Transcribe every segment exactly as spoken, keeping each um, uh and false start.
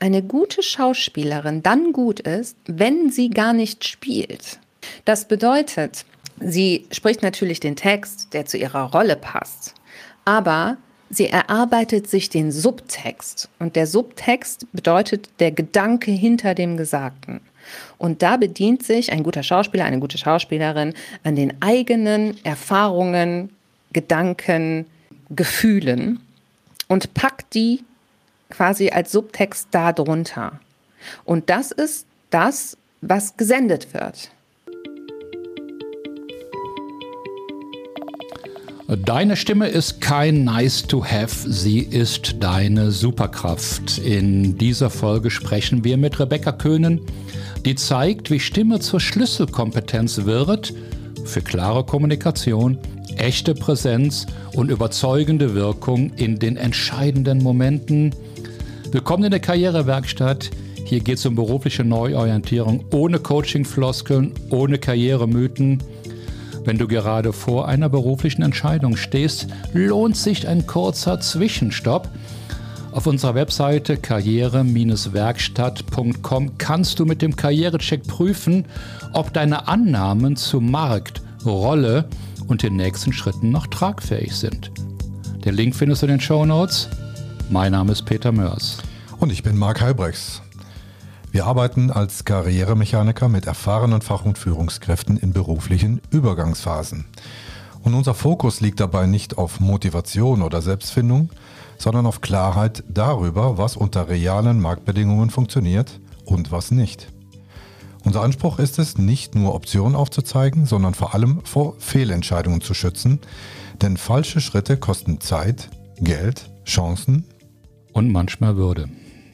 eine gute Schauspielerin dann gut ist, wenn sie gar nicht spielt. Das bedeutet, sie spricht natürlich den Text, der zu ihrer Rolle passt, aber sie erarbeitet sich den Subtext. Und der Subtext bedeutet der Gedanke hinter dem Gesagten. Und da bedient sich ein guter Schauspieler, eine gute Schauspielerin an den eigenen Erfahrungen, Gedanken, Gefühlen und packt die quasi als Subtext da drunter. Und das ist das, was gesendet wird. Deine Stimme ist kein Nice to have, sie ist deine Superkraft. In dieser Folge sprechen wir mit Rebecca Köhnen, die zeigt, wie Stimme zur Schlüsselkompetenz wird für klare Kommunikation, echte Präsenz und überzeugende Wirkung in den entscheidenden Momenten. Willkommen in der Karrierewerkstatt. Hier geht es um berufliche Neuorientierung, ohne Coaching-Floskeln, ohne Karrieremythen. Wenn du gerade vor einer beruflichen Entscheidung stehst, lohnt sich ein kurzer Zwischenstopp. Auf unserer Webseite karriere werkstatt punkt com kannst du mit dem Karrierecheck prüfen, ob deine Annahmen zu Markt, Rolle und den nächsten Schritten noch tragfähig sind. Den Link findest du in den Shownotes. Mein Name ist Peter Mörs. Und ich bin Marc Heilbrechts. Wir arbeiten als Karrieremechaniker mit erfahrenen Fach- und Führungskräften in beruflichen Übergangsphasen. Und unser Fokus liegt dabei nicht auf Motivation oder Selbstfindung, sondern auf Klarheit darüber, was unter realen Marktbedingungen funktioniert und was nicht. Unser Anspruch ist es, nicht nur Optionen aufzuzeigen, sondern vor allem vor Fehlentscheidungen zu schützen, denn falsche Schritte kosten Zeit, Geld, Chancen und manchmal Würde.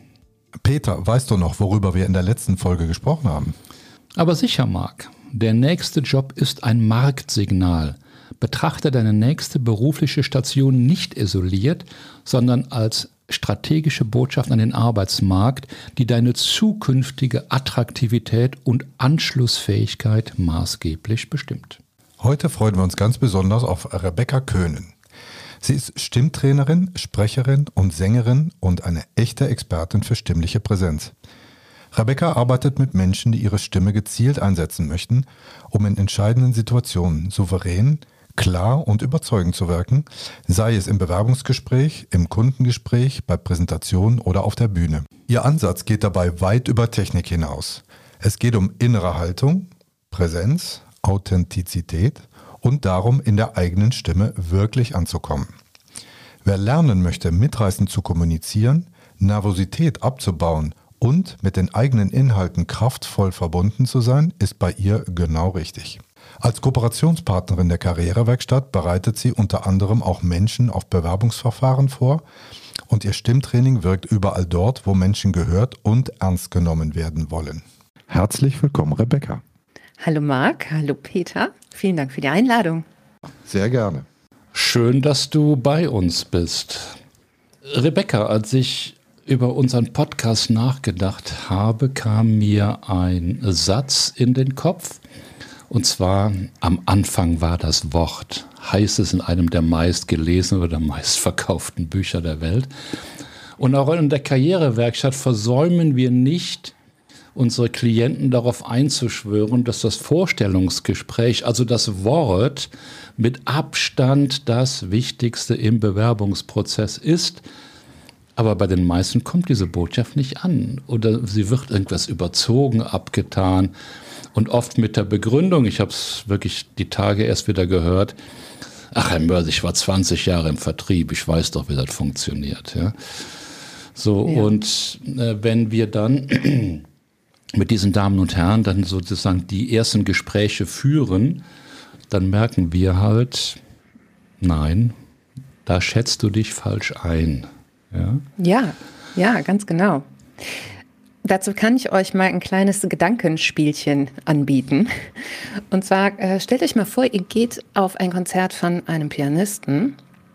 Peter, weißt du noch, worüber wir in der letzten Folge gesprochen haben? Aber sicher, Marc. Der nächste Job ist ein Marktsignal. Betrachte deine nächste berufliche Station nicht isoliert, sondern als strategische Botschaft an den Arbeitsmarkt, die deine zukünftige Attraktivität und Anschlussfähigkeit maßgeblich bestimmt. Heute freuen wir uns ganz besonders auf Rebecca Köhnen. Sie ist Stimmtrainerin, Sprecherin und Sängerin und eine echte Expertin für stimmliche Präsenz. Rebecca arbeitet mit Menschen, die ihre Stimme gezielt einsetzen möchten, um in entscheidenden Situationen souverän, klar und überzeugend zu wirken, sei es im Bewerbungsgespräch, im Kundengespräch, bei Präsentationen oder auf der Bühne. Ihr Ansatz geht dabei weit über Technik hinaus. Es geht um innere Haltung, Präsenz, Authentizität und darum, in der eigenen Stimme wirklich anzukommen. Wer lernen möchte, mitreißend zu kommunizieren, Nervosität abzubauen und mit den eigenen Inhalten kraftvoll verbunden zu sein, ist bei ihr genau richtig. Als Kooperationspartnerin der Karrierewerkstatt bereitet sie unter anderem auch Menschen auf Bewerbungsverfahren vor und ihr Stimmtraining wirkt überall dort, wo Menschen gehört und ernst genommen werden wollen. Herzlich willkommen, Rebecca. Hallo Marc, hallo Peter. Vielen Dank für die Einladung. Sehr gerne. Schön, dass du bei uns bist. Rebecca, als ich über unseren Podcast nachgedacht habe, kam mir ein Satz in den Kopf. Und zwar, am Anfang war das Wort, heißt es in einem der meistgelesenen oder meistverkauften Bücher der Welt. Und auch in der Karrierewerkstatt versäumen wir nicht, unsere Klienten darauf einzuschwören, dass das Vorstellungsgespräch, also das Wort, mit Abstand das Wichtigste im Bewerbungsprozess ist. Aber bei den meisten kommt diese Botschaft nicht an oder sie wird irgendwas überzogen, abgetan und oft mit der Begründung, ich habe es wirklich die Tage erst wieder gehört, ach Herr Mörs, ich war zwanzig Jahre im Vertrieb, ich weiß doch, wie das funktioniert. Ja? So, ja. Und äh, wenn wir dann mit diesen Damen und Herren dann sozusagen die ersten Gespräche führen, dann merken wir halt, nein, da schätzt du dich falsch ein. Ja, ja, ja, ganz genau. Dazu kann ich euch mal ein kleines Gedankenspielchen anbieten. Und zwar äh, stellt euch mal vor, ihr geht auf ein Konzert von einem Pianisten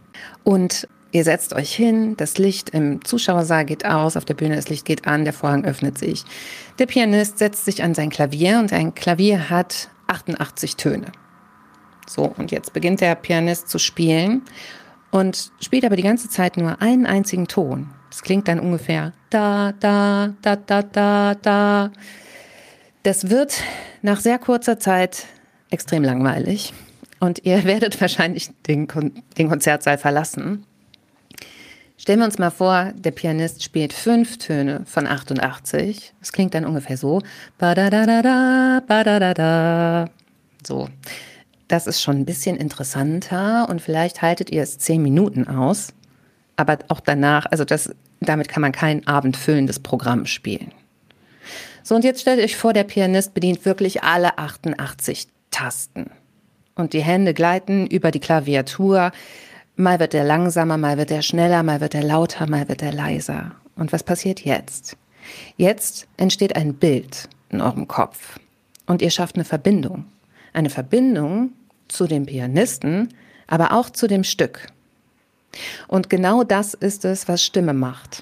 und ihr setzt euch hin, das Licht im Zuschauersaal geht aus, auf der Bühne das Licht geht an, der Vorhang öffnet sich. Der Pianist setzt sich an sein Klavier und ein Klavier hat achtundachtzig Töne. So, und jetzt beginnt der Pianist zu spielen und spielt aber die ganze Zeit nur einen einzigen Ton. Das klingt dann ungefähr da, da, da, da, da, da. Das wird nach sehr kurzer Zeit extrem langweilig und ihr werdet wahrscheinlich den, Kon- den Konzertsaal verlassen. Stellen wir uns mal vor, der Pianist spielt fünf Töne von achtundachtzig. Das klingt dann ungefähr so. Ba-da-da-da-da, ba-da-da-da. So, das ist schon ein bisschen interessanter und vielleicht haltet ihr es zehn Minuten aus. Aber auch danach, also das, damit kann man kein abendfüllendes Programm spielen. So, und jetzt stellt euch vor, der Pianist bedient wirklich alle achtundachtzig Tasten. Und die Hände gleiten über die Klaviatur. Mal wird er langsamer, mal wird er schneller, mal wird er lauter, mal wird er leiser. Und was passiert jetzt? Jetzt entsteht ein Bild in eurem Kopf. Und ihr schafft eine Verbindung. Eine Verbindung zu dem Pianisten, aber auch zu dem Stück. Und genau das ist es, was Stimme macht.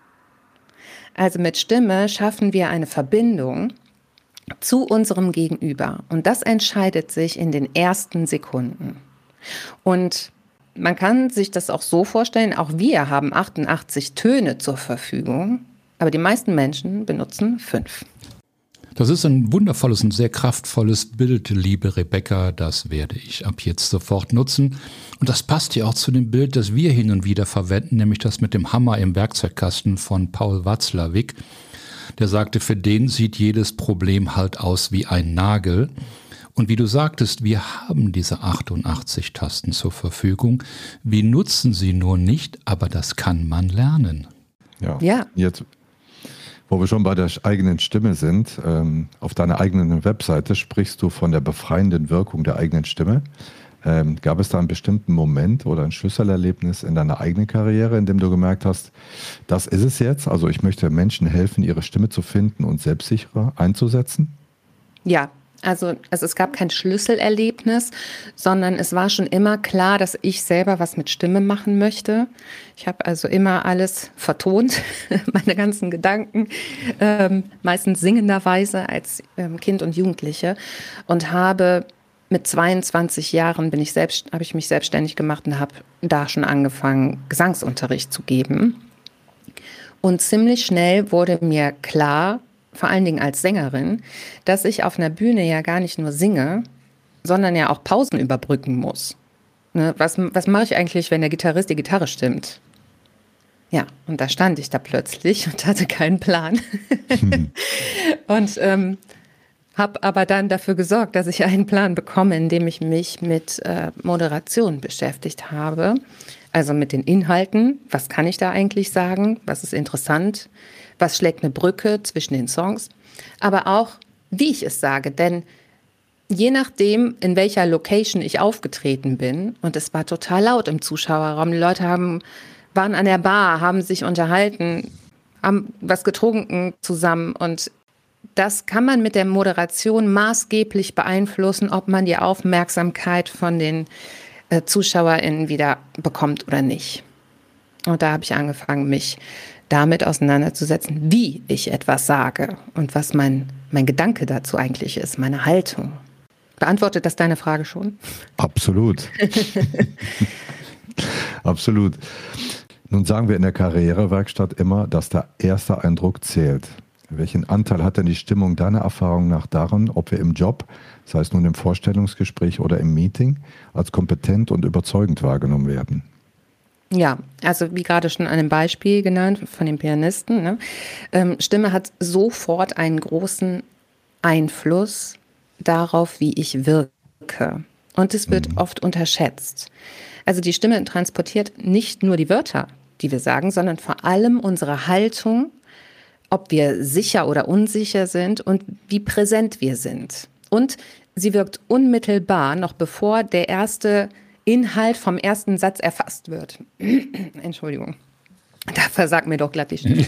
Also mit Stimme schaffen wir eine Verbindung zu unserem Gegenüber. Und das entscheidet sich in den ersten Sekunden. Und man kann sich das auch so vorstellen, auch wir haben achtundachtzig Töne zur Verfügung, aber die meisten Menschen benutzen fünf. Das ist ein wundervolles und sehr kraftvolles Bild, liebe Rebecca. Das werde ich ab jetzt sofort nutzen. Und das passt ja auch zu dem Bild, das wir hin und wieder verwenden, nämlich das mit dem Hammer im Werkzeugkasten von Paul Watzlawick. Der sagte, für den sieht jedes Problem halt aus wie ein Nagel. Und wie du sagtest, wir haben diese achtundachtzig Tasten zur Verfügung. Wir nutzen sie nur nicht, aber das kann man lernen. Ja, Ja. Jetzt, wo wir schon bei der eigenen Stimme sind, ähm, auf deiner eigenen Webseite sprichst du von der befreienden Wirkung der eigenen Stimme. Ähm, gab es da einen bestimmten Moment oder ein Schlüsselerlebnis in deiner eigenen Karriere, in dem du gemerkt hast, das ist es jetzt? Also ich möchte Menschen helfen, ihre Stimme zu finden und selbstsicherer einzusetzen? Ja, also, also es gab kein Schlüsselerlebnis, sondern es war schon immer klar, dass ich selber was mit Stimme machen möchte. Ich habe also immer alles vertont, meine ganzen Gedanken, ähm, meistens singenderweise als ähm, Kind und Jugendliche, und habe mit zweiundzwanzig Jahren bin ich selbst, habe ich mich selbstständig gemacht und habe da schon angefangen, Gesangsunterricht zu geben. Und ziemlich schnell wurde mir klar, vor allen Dingen als Sängerin, dass ich auf einer Bühne ja gar nicht nur singe, sondern ja auch Pausen überbrücken muss. Ne, was, was mache ich eigentlich, wenn der Gitarrist die Gitarre stimmt? Ja, und da stand ich da plötzlich und hatte keinen Plan. Hm. und ähm, habe aber dann dafür gesorgt, dass ich einen Plan bekomme, indem ich mich mit äh, Moderation beschäftigt habe. Also mit den Inhalten. Was kann ich da eigentlich sagen? Was ist interessant? Was schlägt eine Brücke zwischen den Songs? Aber auch, wie ich es sage. Denn je nachdem, in welcher Location ich aufgetreten bin, und es war total laut im Zuschauerraum, die Leute haben, waren an der Bar, haben sich unterhalten, haben was getrunken zusammen. Und das kann man mit der Moderation maßgeblich beeinflussen, ob man die Aufmerksamkeit von den äh, ZuschauerInnen wieder bekommt oder nicht. Und da habe ich angefangen, mich damit auseinanderzusetzen, wie ich etwas sage und was mein, mein Gedanke dazu eigentlich ist, meine Haltung. Beantwortet das deine Frage schon? Absolut. Absolut. Nun sagen wir in der Karrierewerkstatt immer, dass der erste Eindruck zählt. Welchen Anteil hat denn die Stimmung deiner Erfahrung nach daran, ob wir im Job, sei es nun im Vorstellungsgespräch oder im Meeting, als kompetent und überzeugend wahrgenommen werden? Ja, also wie gerade schon an einem Beispiel genannt von dem Pianisten, ne? ähm, Stimme hat sofort einen großen Einfluss darauf, wie ich wirke. Und es wird mhm. oft unterschätzt. Also die Stimme transportiert nicht nur die Wörter, die wir sagen, sondern vor allem unsere Haltung, ob wir sicher oder unsicher sind und wie präsent wir sind. Und sie wirkt unmittelbar, noch bevor der erste Inhalt vom ersten Satz erfasst wird. Entschuldigung, da versagt mir doch glatt die Stimme.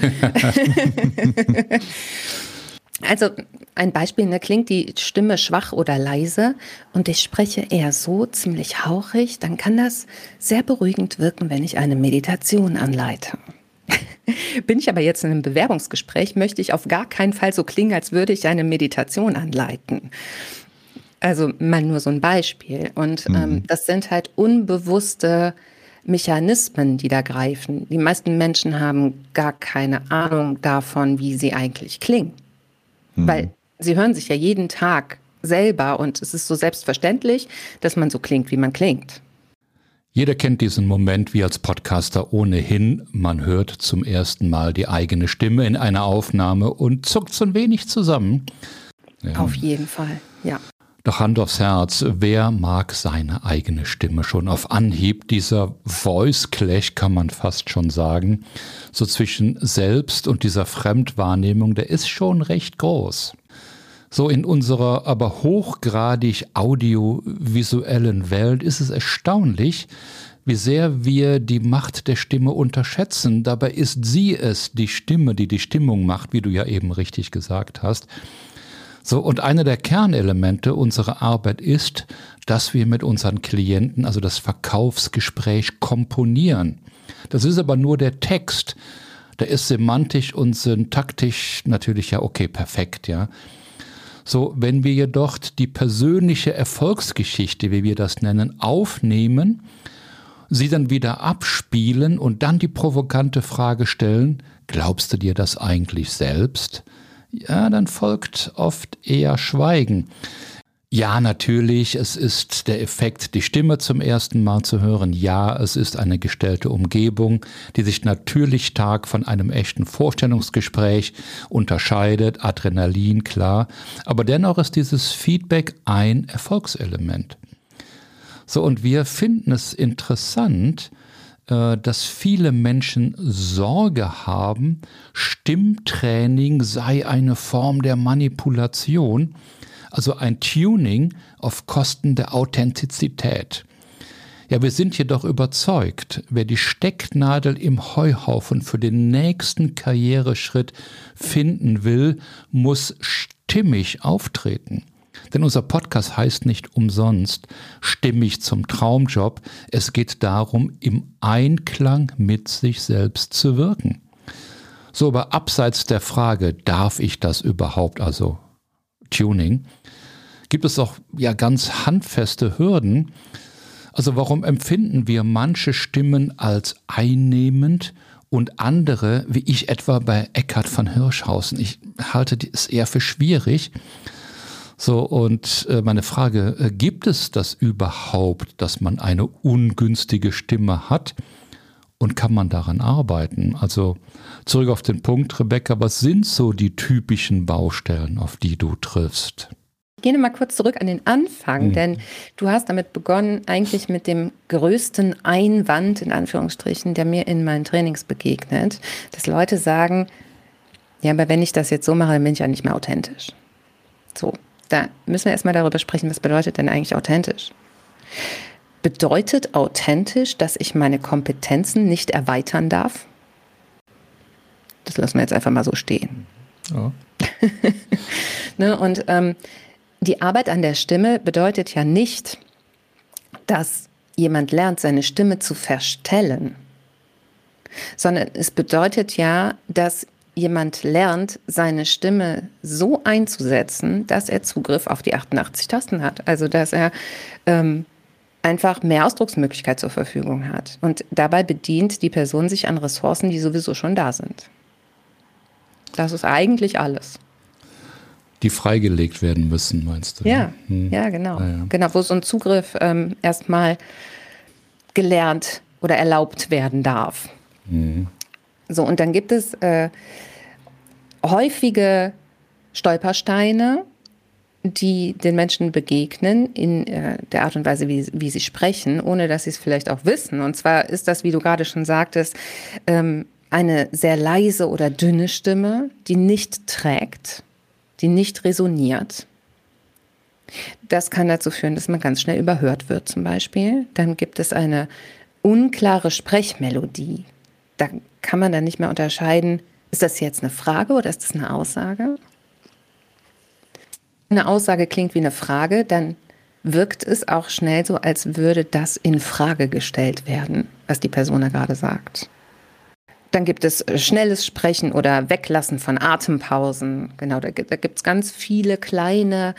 Also ein Beispiel, ne, klingt die Stimme schwach oder leise und ich spreche eher so ziemlich hauchig, dann kann das sehr beruhigend wirken, wenn ich eine Meditation anleite. Bin ich aber jetzt in einem Bewerbungsgespräch, möchte ich auf gar keinen Fall so klingen, als würde ich eine Meditation anleiten. Also mal nur so ein Beispiel. Und mhm. ähm, das sind halt unbewusste Mechanismen, die da greifen. Die meisten Menschen haben gar keine Ahnung davon, wie sie eigentlich klingen. Mhm. Weil sie hören sich ja jeden Tag selber und es ist so selbstverständlich, dass man so klingt, wie man klingt. Jeder kennt diesen Moment wie als Podcaster ohnehin. Man hört zum ersten Mal die eigene Stimme in einer Aufnahme und zuckt so ein wenig zusammen. Ja. Auf jeden Fall, ja. Doch Hand aufs Herz, wer mag seine eigene Stimme schon auf Anhieb? Dieser Voice Clash kann man fast schon sagen, so zwischen Selbst und dieser Fremdwahrnehmung, der ist schon recht groß. So in unserer aber hochgradig audiovisuellen Welt ist es erstaunlich, wie sehr wir die Macht der Stimme unterschätzen. Dabei ist sie es, die Stimme, die die Stimmung macht, wie du ja eben richtig gesagt hast. So, und eine der Kernelemente unserer Arbeit ist, dass wir mit unseren Klienten, also das Verkaufsgespräch, komponieren. Das ist aber nur der Text. Der ist semantisch und syntaktisch natürlich ja okay, perfekt, ja. So, wenn wir jedoch die persönliche Erfolgsgeschichte, wie wir das nennen, aufnehmen, sie dann wieder abspielen und dann die provokante Frage stellen, glaubst du dir das eigentlich selbst? Ja, dann folgt oft eher Schweigen. Ja, natürlich, es ist der Effekt, die Stimme zum ersten Mal zu hören. Ja, es ist eine gestellte Umgebung, die sich natürlich stark von einem echten Vorstellungsgespräch unterscheidet. Adrenalin, klar. Aber dennoch ist dieses Feedback ein Erfolgselement. So, und wir finden es interessant, dass viele Menschen Sorge haben, Stimmtraining sei eine Form der Manipulation, also ein Tuning auf Kosten der Authentizität. Ja, wir sind jedoch überzeugt, wer die Stecknadel im Heuhaufen für den nächsten Karriereschritt finden will, muss stimmig auftreten. Denn unser Podcast heißt nicht umsonst stimmig zum Traumjob. Es geht darum, im Einklang mit sich selbst zu wirken. So, aber abseits der Frage, darf ich das überhaupt, also Tuning, gibt es auch ja ganz handfeste Hürden. Also warum empfinden wir manche Stimmen als einnehmend und andere, wie ich etwa bei Eckhard von Hirschhausen? Ich halte es eher für schwierig. So, und äh, meine Frage, äh, gibt es das überhaupt, dass man eine ungünstige Stimme hat und kann man daran arbeiten? Also zurück auf den Punkt, Rebecca, was sind so die typischen Baustellen, auf die du triffst? Ich gehe mal kurz zurück an den Anfang, mhm. denn du hast damit begonnen, eigentlich mit dem größten Einwand, in Anführungsstrichen, der mir in meinen Trainings begegnet, dass Leute sagen, ja, aber wenn ich das jetzt so mache, dann bin ich ja nicht mehr authentisch. So. Da müssen wir erstmal darüber sprechen, was bedeutet denn eigentlich authentisch? Bedeutet authentisch, dass ich meine Kompetenzen nicht erweitern darf? Das lassen wir jetzt einfach mal so stehen. Ja. Ne, und ähm, die Arbeit an der Stimme bedeutet ja nicht, dass jemand lernt, seine Stimme zu verstellen, sondern es bedeutet ja, dass jemand lernt, seine Stimme so einzusetzen, dass er Zugriff auf die achtundachtzig Tasten hat. Also dass er ähm, einfach mehr Ausdrucksmöglichkeit zur Verfügung hat. Und dabei bedient die Person sich an Ressourcen, die sowieso schon da sind. Das ist eigentlich alles. Die freigelegt werden müssen, meinst du? Ja, hm. ja, genau. Ah, ja. Genau, wo so ein Zugriff ähm, erstmal gelernt oder erlaubt werden darf. Mhm. So, und dann gibt es äh, häufige Stolpersteine, die den Menschen begegnen in äh, der Art und Weise, wie, wie sie sprechen, ohne dass sie es vielleicht auch wissen. Und zwar ist das, wie du gerade schon sagtest, ähm, eine sehr leise oder dünne Stimme, die nicht trägt, die nicht resoniert. Das kann dazu führen, dass man ganz schnell überhört wird zum Beispiel. Dann gibt es eine unklare Sprechmelodie. Da kann man dann nicht mehr unterscheiden, ist das jetzt eine Frage oder ist das eine Aussage? Eine Aussage klingt wie eine Frage, dann wirkt es auch schnell so, als würde das in Frage gestellt werden, was die Person da gerade sagt. Dann gibt es schnelles Sprechen oder Weglassen von Atempausen. Genau, da gibt es ganz viele kleine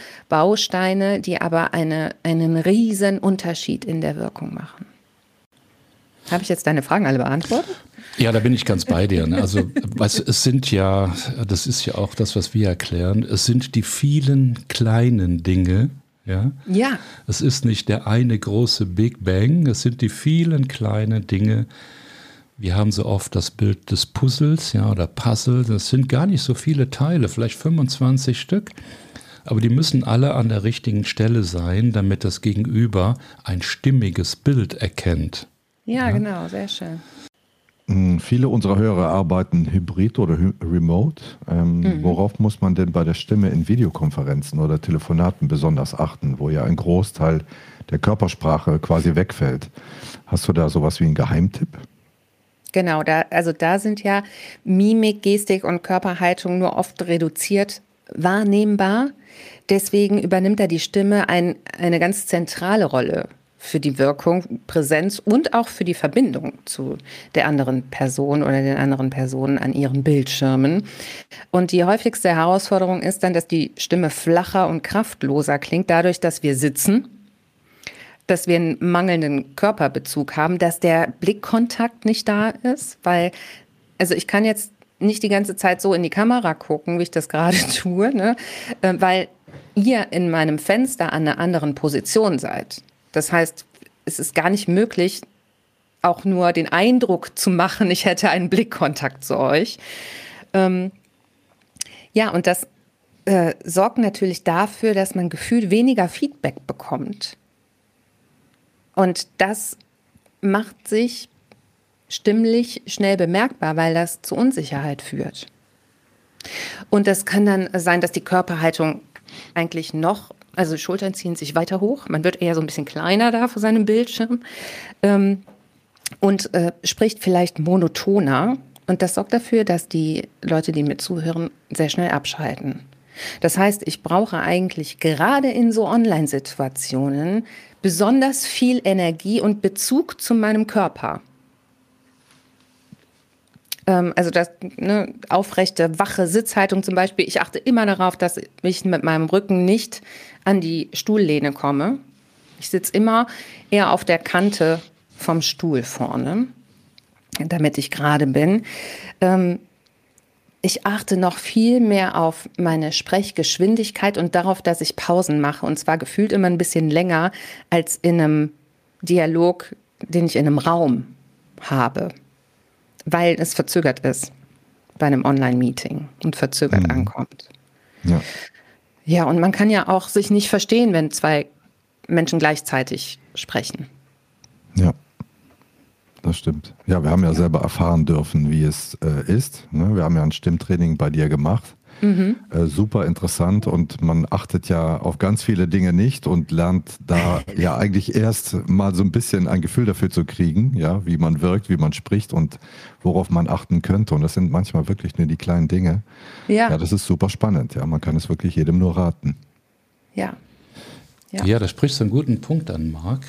Bausteine, die aber eine, einen riesen Unterschied in der Wirkung machen. Habe ich jetzt deine Fragen alle beantwortet? Ja, da bin ich ganz bei dir. Ne? Also, weißt du, es sind ja, das ist ja auch das, was wir erklären, es sind die vielen kleinen Dinge. Ja? Ja. Es ist nicht der eine große Big Bang, es sind die vielen kleinen Dinge. Wir haben so oft das Bild des Puzzles, ja, oder Puzzle. Das sind gar nicht so viele Teile, vielleicht fünfundzwanzig Stück. Aber die müssen alle an der richtigen Stelle sein, damit das Gegenüber ein stimmiges Bild erkennt. Ja, ja. Genau, sehr schön. Viele unserer Hörer arbeiten hybrid oder hy- remote. Ähm, mhm. Worauf muss man denn bei der Stimme in Videokonferenzen oder Telefonaten besonders achten, wo ja ein Großteil der Körpersprache quasi wegfällt? Hast du da sowas wie einen Geheimtipp? Genau, da, also da sind ja Mimik, Gestik und Körperhaltung nur oft reduziert wahrnehmbar. Deswegen übernimmt da die Stimme ein, eine ganz zentrale Rolle für die Wirkung, Präsenz und auch für die Verbindung zu der anderen Person oder den anderen Personen an ihren Bildschirmen. Und die häufigste Herausforderung ist dann, dass die Stimme flacher und kraftloser klingt, dadurch, dass wir sitzen, dass wir einen mangelnden Körperbezug haben, dass der Blickkontakt nicht da ist, weil, also ich kann jetzt nicht die ganze Zeit so in die Kamera gucken, wie ich das gerade tue, ne? Weil ihr in meinem Fenster an einer anderen Position seid. Das heißt, es ist gar nicht möglich, auch nur den Eindruck zu machen, ich hätte einen Blickkontakt zu euch. Ähm, ja, und das äh, sorgt natürlich dafür, dass man gefühlt weniger Feedback bekommt. Und das macht sich stimmlich schnell bemerkbar, weil das zu Unsicherheit führt. Und das kann dann sein, dass die Körperhaltung eigentlich noch, also Schultern ziehen sich weiter hoch, man wird eher so ein bisschen kleiner da vor seinem Bildschirm ähm, und äh, spricht vielleicht monotoner. Und das sorgt dafür, dass die Leute, die mir zuhören, sehr schnell abschalten. Das heißt, ich brauche eigentlich gerade in so Online-Situationen besonders viel Energie und Bezug zu meinem Körper. Ähm, also das ne, aufrechte, wache Sitzhaltung zum Beispiel. Ich achte immer darauf, dass ich mit meinem Rücken nicht an die Stuhllehne komme. Ich sitze immer eher auf der Kante vom Stuhl vorne, damit ich gerade bin. Ähm, Ich achte noch viel mehr auf meine Sprechgeschwindigkeit und darauf, dass ich Pausen mache. Und zwar gefühlt immer ein bisschen länger als in einem Dialog, den ich in einem Raum habe. Weil es verzögert ist bei einem Online-Meeting und verzögert mhm. ankommt. Ja. Ja, und man kann ja auch sich nicht verstehen, wenn zwei Menschen gleichzeitig sprechen. Ja. Das stimmt. Ja, wir haben ja selber erfahren dürfen, wie es äh, ist. Ne? Wir haben ja ein Stimmtraining bei dir gemacht. Mhm. Äh, super interessant und man achtet ja auf ganz viele Dinge nicht und lernt da ja eigentlich erst mal so ein bisschen ein Gefühl dafür zu kriegen, ja, wie man wirkt, wie man spricht und worauf man achten könnte. Und das sind manchmal wirklich nur die kleinen Dinge. Ja, ja das ist super spannend. Ja, man kann es wirklich jedem nur raten. Ja. Ja, ja da sprichst du einen guten Punkt an, Marc.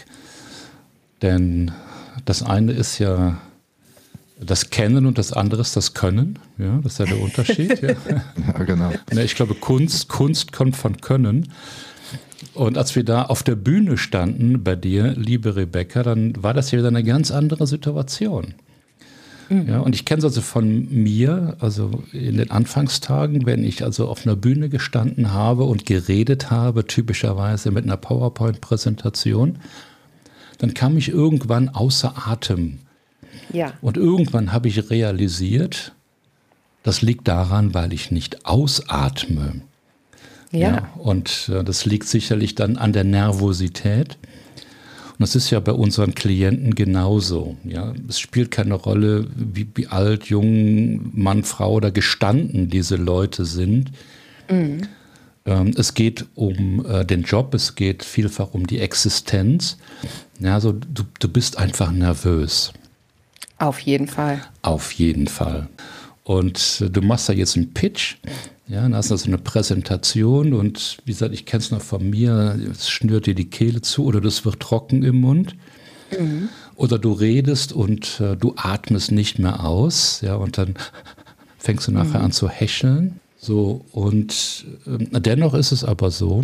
Denn das eine ist ja das Kennen und das andere ist das Können. Ja, das ist ja der Unterschied. Ja, ja genau. Ja, ich glaube, Kunst, Kunst kommt von Können. Und als wir da auf der Bühne standen bei dir, liebe Rebecca, dann war das ja wieder eine ganz andere Situation. Mhm. Ja, und ich kenne es also von mir, also in den Anfangstagen, wenn ich also auf einer Bühne gestanden habe und geredet habe, typischerweise mit einer PowerPoint-Präsentation, dann kam ich irgendwann außer Atem. Ja. Und irgendwann habe ich realisiert, das liegt daran, weil ich nicht ausatme. Ja. Ja, und äh, das liegt sicherlich dann an der Nervosität. Und das ist ja bei unseren Klienten genauso. Ja, es spielt keine Rolle, wie, wie alt, jung, Mann, Frau oder gestanden diese Leute sind. Mhm. Ähm, es geht um äh, den Job, es geht vielfach um die Existenz. Ja, also du, du bist einfach nervös. Auf jeden Fall. Auf jeden Fall. Und äh, du machst da jetzt einen Pitch. Ja, dann hast du also eine Präsentation und wie gesagt, ich kenne es noch von mir, es schnürt dir die Kehle zu oder das wird trocken im Mund. Mhm. Oder du redest und äh, du atmest nicht mehr aus, ja, und dann fängst du nachher mhm. an zu hecheln. So, und äh, dennoch ist es aber so,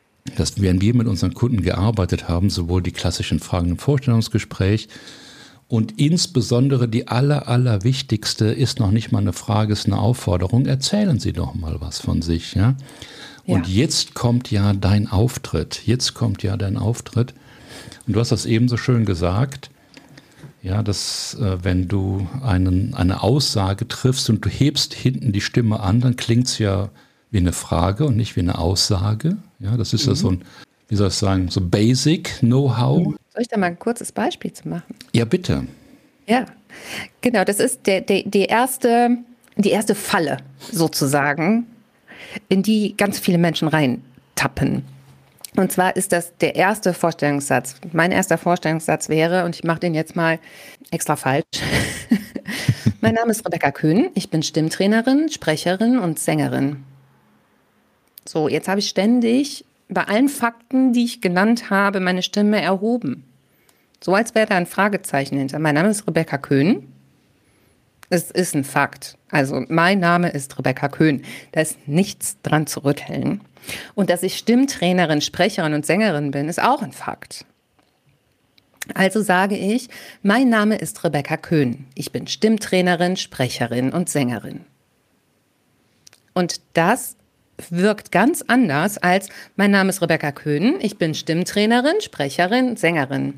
dass wenn wir mit unseren Kunden gearbeitet haben, sowohl die klassischen Fragen im Vorstellungsgespräch Und insbesondere die aller, allerwichtigste ist noch nicht mal eine Frage, ist eine Aufforderung. Erzählen Sie doch mal was von sich. Ja? Und ja. jetzt kommt ja dein Auftritt. Jetzt kommt ja dein Auftritt. Und du hast das eben so schön gesagt, ja, dass äh, wenn du einen, eine Aussage triffst und du hebst hinten die Stimme an, dann klingt es ja wie eine Frage und nicht wie eine Aussage. Ja, das ist mhm. ja so ein, wie soll ich sagen, so Basic Know-how. Soll ich da mal ein kurzes Beispiel zu machen? Ja, bitte. Ja, genau, das ist der, der, die, erste, die erste Falle sozusagen, in die ganz viele Menschen reintappen. Und zwar ist das der erste Vorstellungssatz. Mein erster Vorstellungssatz wäre, und ich mache den jetzt mal extra falsch. Mein Name ist Rebecca Köhn, ich bin Stimmtrainerin, Sprecherin und Sängerin. So, jetzt habe ich ständig bei allen Fakten, die ich genannt habe, meine Stimme erhoben. So als wäre da ein Fragezeichen hinter. Mein Name ist Rebecca Köhn. Es ist ein Fakt. Also mein Name ist Rebecca Köhn. Da ist nichts dran zu rütteln. Und dass ich Stimmtrainerin, Sprecherin und Sängerin bin, ist auch ein Fakt. Also sage ich, mein Name ist Rebecca Köhn. Ich bin Stimmtrainerin, Sprecherin und Sängerin. Und das wirkt ganz anders als, mein Name ist Rebecca Köhn, ich bin Stimmtrainerin, Sprecherin, Sängerin.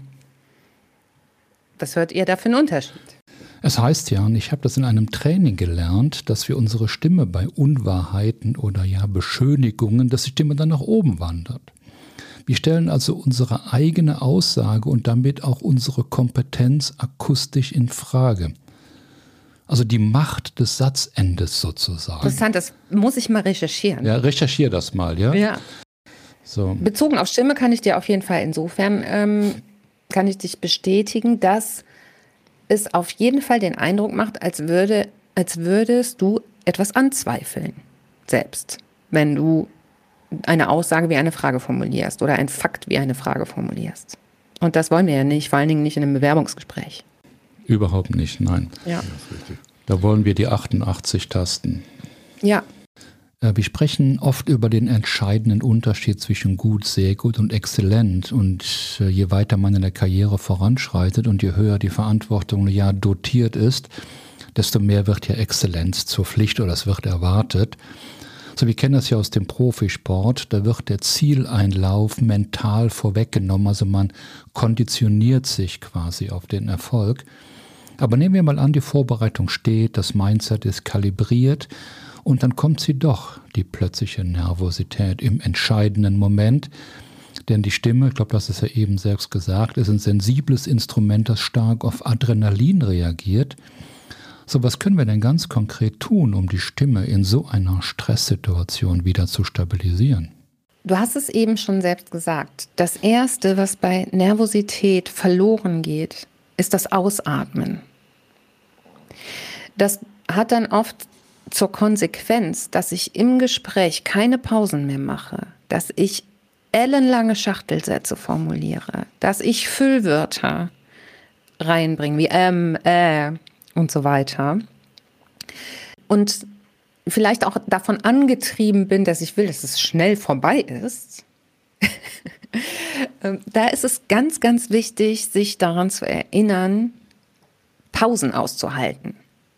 Was hört ihr da für einen Unterschied? Es heißt ja, und ich habe das in einem Training gelernt, dass wir unsere Stimme bei Unwahrheiten oder ja Beschönigungen, dass die Stimme dann nach oben wandert. Wir stellen also unsere eigene Aussage und damit auch unsere Kompetenz akustisch in Frage. Also die Macht des Satzendes sozusagen. Interessant, das muss ich mal recherchieren. Ja, recherchier das mal, ja. Ja. So. Bezogen auf Stimme kann ich dir auf jeden Fall insofern, ähm, kann ich dich bestätigen, dass es auf jeden Fall den Eindruck macht, als würde, als würdest du etwas anzweifeln, selbst, wenn du eine Aussage wie eine Frage formulierst oder ein Fakt wie eine Frage formulierst. Und das wollen wir ja nicht, vor allen Dingen nicht in einem Bewerbungsgespräch. Überhaupt nicht, nein. Ja. Da wollen wir die achtundachtzig Tasten. Ja. Wir sprechen oft über den entscheidenden Unterschied zwischen gut, sehr gut und exzellent. Und je weiter man in der Karriere voranschreitet und je höher die Verantwortung ja dotiert ist, desto mehr wird ja Exzellenz zur Pflicht oder es wird erwartet. So, wir kennen das ja aus dem Profisport, da wird der Zieleinlauf mental vorweggenommen, also man konditioniert sich quasi auf den Erfolg. Aber nehmen wir mal an, die Vorbereitung steht, das Mindset ist kalibriert und dann kommt sie doch, die plötzliche Nervosität im entscheidenden Moment. Denn die Stimme, ich glaube, das ist ja eben selbst gesagt, ist ein sensibles Instrument, das stark auf Adrenalin reagiert. So, was können wir denn ganz konkret tun, um die Stimme in so einer Stresssituation wieder zu stabilisieren? Du hast es eben schon selbst gesagt. Das Erste, was bei Nervosität verloren geht, ist das Ausatmen. Das hat dann oft zur Konsequenz, dass ich im Gespräch keine Pausen mehr mache, dass ich ellenlange Schachtelsätze formuliere, dass ich Füllwörter reinbringe, wie ähm, äh und so weiter. Und vielleicht auch davon angetrieben bin, dass ich will, dass es schnell vorbei ist. Da ist es ganz, ganz wichtig, sich daran zu erinnern, Pausen auszuhalten.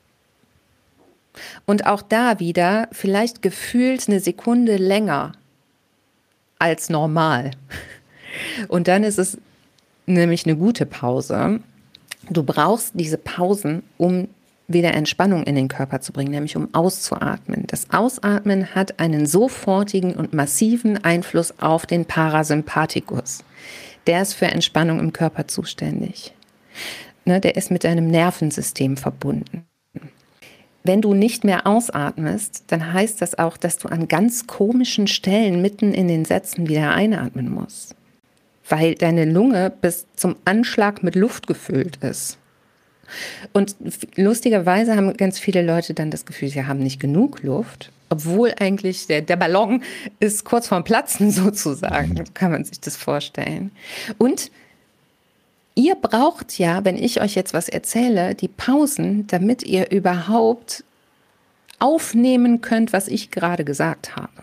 Und auch da wieder vielleicht gefühlt eine Sekunde länger als normal. Und dann ist es nämlich eine gute Pause. Du brauchst diese Pausen, um wieder Entspannung in den Körper zu bringen, nämlich um auszuatmen. Das Ausatmen hat einen sofortigen und massiven Einfluss auf den Parasympathikus. Der ist für Entspannung im Körper zuständig. Ne, der ist mit deinem Nervensystem verbunden. Wenn du nicht mehr ausatmest, dann heißt das auch, dass du an ganz komischen Stellen mitten in den Sätzen wieder einatmen musst. Weil deine Lunge bis zum Anschlag mit Luft gefüllt ist. Und lustigerweise haben ganz viele Leute dann das Gefühl, sie haben nicht genug Luft, obwohl eigentlich der, der Ballon ist kurz vorm Platzen sozusagen, kann man sich das vorstellen. Und ihr braucht ja, wenn ich euch jetzt was erzähle, die Pausen, damit ihr überhaupt aufnehmen könnt, was ich gerade gesagt habe.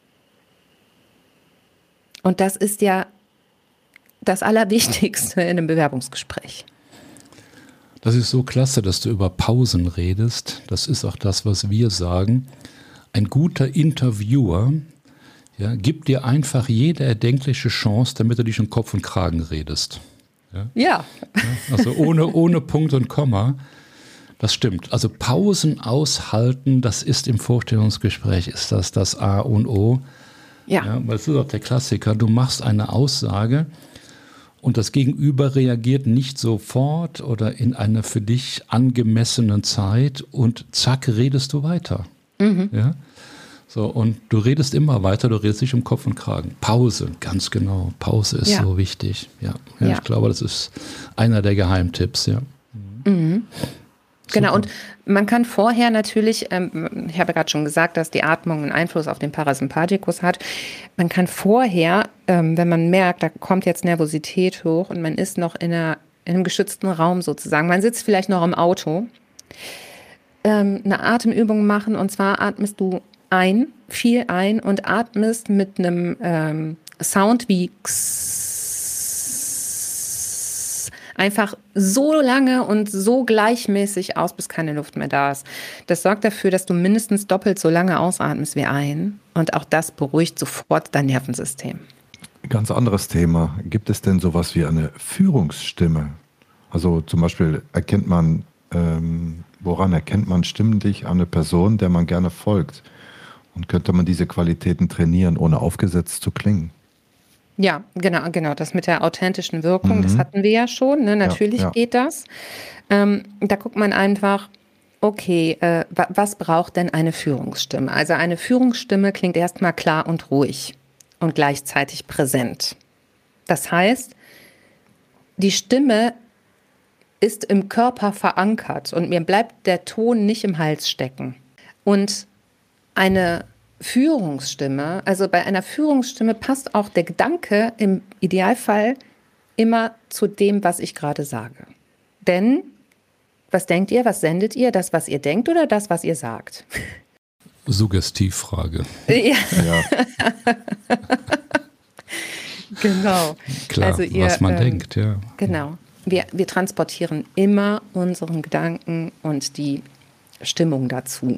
Und das ist ja das Allerwichtigste in einem Bewerbungsgespräch. Das ist so klasse, dass du über Pausen redest. Das ist auch das, was wir sagen. Ein guter Interviewer, ja, gibt dir einfach jede erdenkliche Chance, damit du dich um Kopf und Kragen redest. Ja. Ja. Ja, also ohne, ohne Punkt und Komma. Das stimmt. Also Pausen aushalten, das ist im Vorstellungsgespräch, ist das das A und O. Ja. Ja, weil es ist auch der Klassiker. Du machst eine Aussage und das Gegenüber reagiert nicht sofort oder in einer für dich angemessenen Zeit und zack, redest du weiter. Mhm. Ja? So, und du redest immer weiter, du redest nicht um Kopf und Kragen. Pause, ganz genau. Pause ist ja. so wichtig. Ja. Ja, ja. Ich glaube, das ist einer der Geheimtipps. Ja. Mhm. Genau, und man kann vorher natürlich, ähm, ich habe ja gerade schon gesagt, dass die Atmung einen Einfluss auf den Parasympathikus hat. Man kann vorher, ähm, wenn man merkt, da kommt jetzt Nervosität hoch und man ist noch in, einer, in einem geschützten Raum sozusagen, man sitzt vielleicht noch im Auto, ähm, eine Atemübung machen, und zwar atmest du ein, viel ein und atmest mit einem ähm, Sound wie X einfach so lange und so gleichmäßig aus, bis keine Luft mehr da ist. Das sorgt dafür, dass du mindestens doppelt so lange ausatmest wie ein. Und auch das beruhigt sofort dein Nervensystem. Ganz anderes Thema. Gibt es denn sowas wie eine Führungsstimme? Also zum Beispiel erkennt man, ähm, woran erkennt man stimmlich eine Person, der man gerne folgt? Und könnte man diese Qualitäten trainieren, ohne aufgesetzt zu klingen? Ja, genau, genau. Das mit der authentischen Wirkung, mhm. das hatten wir ja schon. Ne? Natürlich ja, ja. geht das. Ähm, da guckt man einfach, okay, äh, wa- was braucht denn eine Führungsstimme? Also eine Führungsstimme klingt erstmal klar und ruhig und gleichzeitig präsent. Das heißt, die Stimme ist im Körper verankert und mir bleibt der Ton nicht im Hals stecken. Und eine Führungsstimme, also bei einer Führungsstimme passt auch der Gedanke im Idealfall immer zu dem, was ich gerade sage. Denn, was denkt ihr, was sendet ihr? Das, was ihr denkt oder das, was ihr sagt? Suggestivfrage. Ja. Ja. Genau. Klar, also ihr, was man ähm, denkt, ja. Genau. Wir, wir transportieren immer unseren Gedanken und die Stimmung dazu.